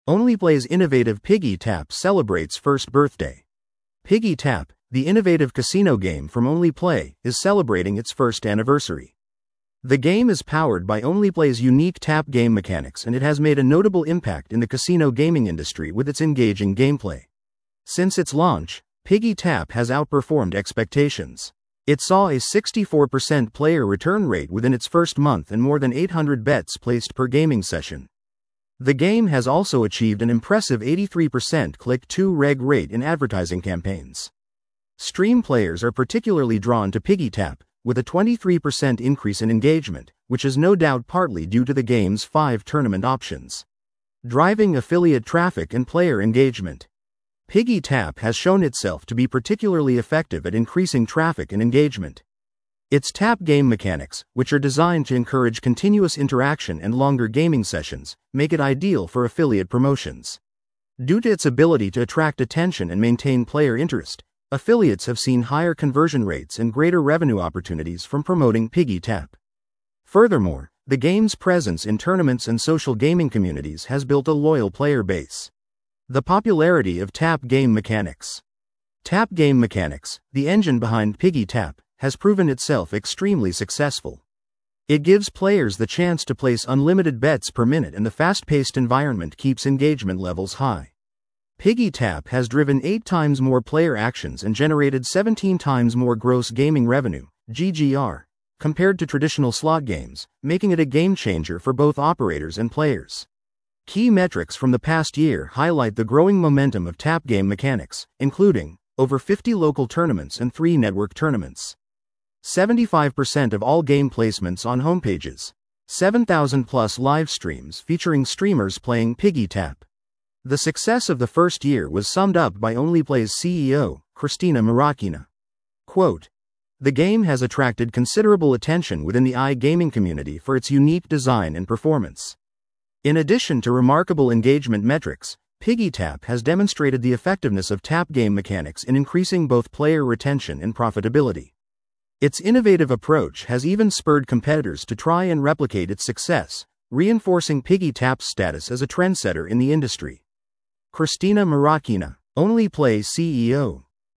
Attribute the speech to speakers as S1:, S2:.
S1: Onlyplay's innovative Piggy Tap celebrates first birthday. Piggy Tap, the innovative casino game from Onlyplay, is celebrating its first anniversary. The game is powered by Onlyplay's unique tap game mechanics, and it has made a notable impact in the casino gaming industry with its engaging gameplay. Since its launch, Piggy Tap has outperformed expectations. It saw a 64% player return rate within its first month and more than 800 bets placed per gaming session. The game has also achieved an impressive 83% click-to-reg rate in advertising campaigns. Stream players are particularly drawn to Piggy Tap, with a 23% increase in engagement, which is no doubt partly due to the game's 5 tournament options, driving affiliate traffic and player engagement. Piggy Tap has shown itself to be particularly effective at increasing traffic and engagement. Its tap game mechanics, which are designed to encourage continuous interaction and longer gaming sessions, make it ideal for affiliate promotions. Due to its ability to attract attention and maintain player interest, affiliates have seen higher conversion rates and greater revenue opportunities from promoting Piggy Tap. Furthermore, the game's presence in tournaments and social gaming communities has built a loyal player base. The popularity of tap game mechanics. Tap game mechanics, the engine behind Piggy Tap, has proven itself extremely successful. It gives players the chance to place unlimited bets per minute, and the fast-paced environment keeps engagement levels high. Piggy Tap has driven 8 times more player actions and generated 17 times more gross gaming revenue, GGR, compared to traditional slot games, making it a game-changer for both operators and players. Key metrics from the past year highlight the growing momentum of tap game mechanics, including over 50 local tournaments and 3 network tournaments, 75% of all game placements on homepages, 7,000 plus live streams featuring streamers playing Piggy Tap. The success of the first year was summed up by Onlyplay's CEO, Christina Marachina. Quote, "The game has attracted considerable attention within the iGaming community for its unique design and performance. In addition to remarkable engagement metrics, Piggy Tap has demonstrated the effectiveness of tap game mechanics in increasing both player retention and profitability. Its innovative approach has even spurred competitors to try and replicate its success, reinforcing Piggy Tap's status as a trendsetter in the industry." Christina Marachina, Onlyplay CEO.